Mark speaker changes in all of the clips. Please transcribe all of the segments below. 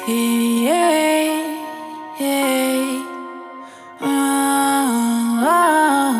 Speaker 1: Yeah, yeah. Ah.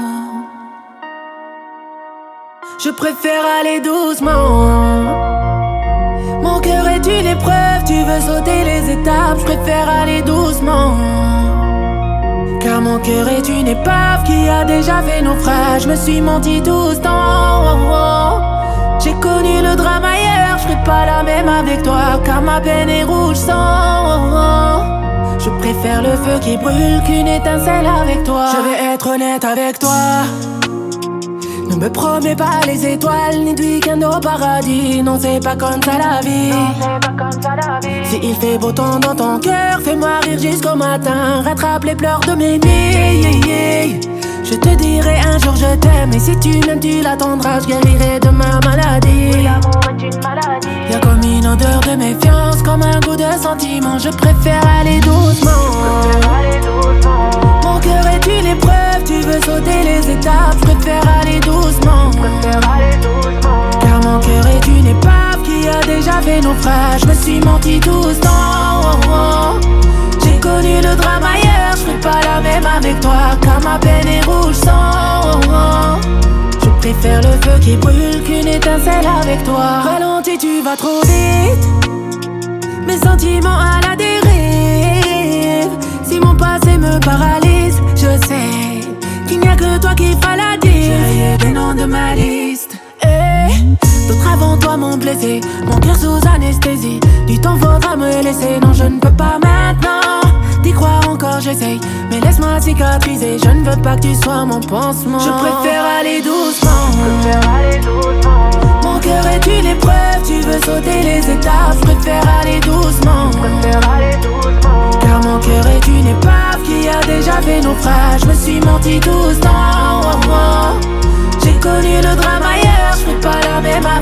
Speaker 1: Je préfère aller doucement. Mon cœur est une épreuve, tu veux sauter les étapes. Je préfère aller doucement. Car mon cœur est une épave qui a déjà fait naufrage. Je me suis menti tout ce temps. J'ai connu le drame ailleurs, je serai pas la même avec toi. Car ma peine est rouge sang. Je préfère le feu qui brûle qu'une étincelle avec toi. Je vais être honnête avec toi. Ne me promets pas les étoiles ni de week-end au paradis. Non, c'est pas comme ça la vie. Si il fait beau temps dans ton cœur, fais-moi rire jusqu'au matin. Rattrape les pleurs de mes nuits. Je te dirai un jour je t'aime. Et si tu m'aimes tu l'attendras. Je guérirai de ma maladie. Oui, l'amour est une maladie. Y'a comme une odeur de méfiance, comme un goût de sentiment. Je préfère aller doucement. Mon cœur est une épreuve, tu veux sauter les étapes. Je préfère aller doucement. Car mon cœur est une épave qui a déjà fait naufrage. Je me suis menti tout ce temps. J'ai connu le drame ailleurs, je serai pas la même avec toi. Car ma peine est rouge sang. Je préfère le feu qui brûle qu'une étincelle avec toi. Ralentis, tu vas trop vite. Mes sentiments à la dérive. Si mon passé me paralyse, je sais qu'il n'y a que toi qui feras la diff. J'ai des noms de ma liste. D'autres avant toi m'ont blessé, mon cœur sous anesthésie. Du temps faudra me laisser, non je ne peux pas maintenant. D'y croire encore j'essaye, mais laisse-moi cicatriser. Je ne veux pas que tu sois mon pansement. Je préfère aller doucement. Mon cœur est une épreuve, tu veux sauter les étapes. Je préfère aller doucement. Car mon cœur est une épave qui a déjà fait naufrage. Je me suis menti tout ce temps. J'ai connu le drame ailleurs, je serai pas la même